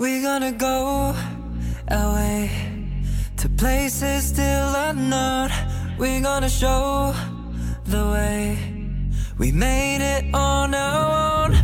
We're gonna go away to places still unknown. We're gonna show the way. We made it on our own.